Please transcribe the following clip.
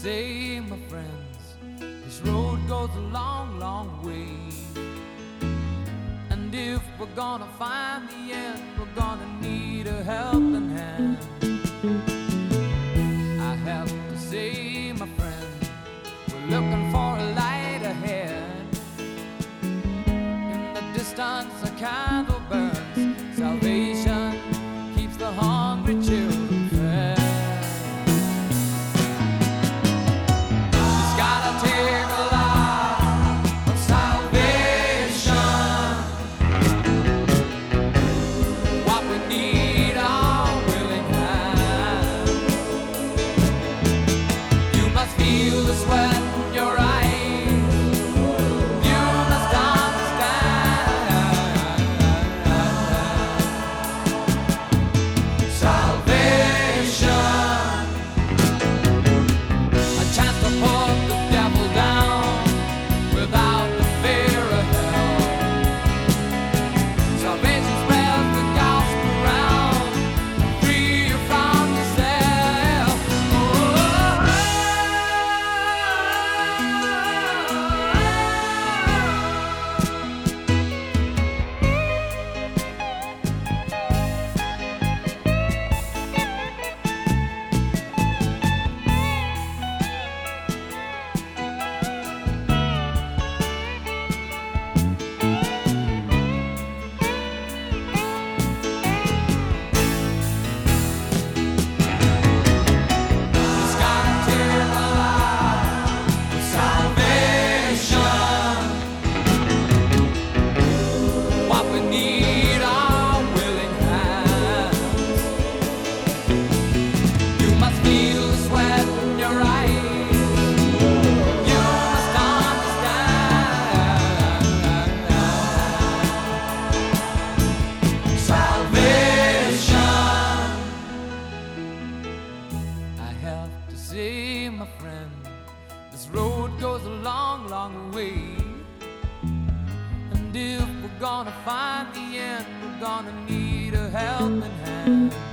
say, my friends, this road goes a long, long way. And if we're gonna find the end, we're gonna need a helping hand. I have to say, my friend, we're looking for a light ahead. In the distance a candle burns, salvation keeps the hungry children fed. It's gotta take a lot of salvation. What we need are willing hands. You must feel the sweat in your eyes. You must understand. Salvation, a chance to put the devil down without the fear of hell. Salvation spreads the gospel around, free you from yourself. It's gotta take a lot of salvation. What we need are willing hands. You must feel the sweat in your eyes. You must understand. Salvation, I have to say, my friend, this road goes a long, long way. And if we're gonna find the end, we're gonna need a helping hand.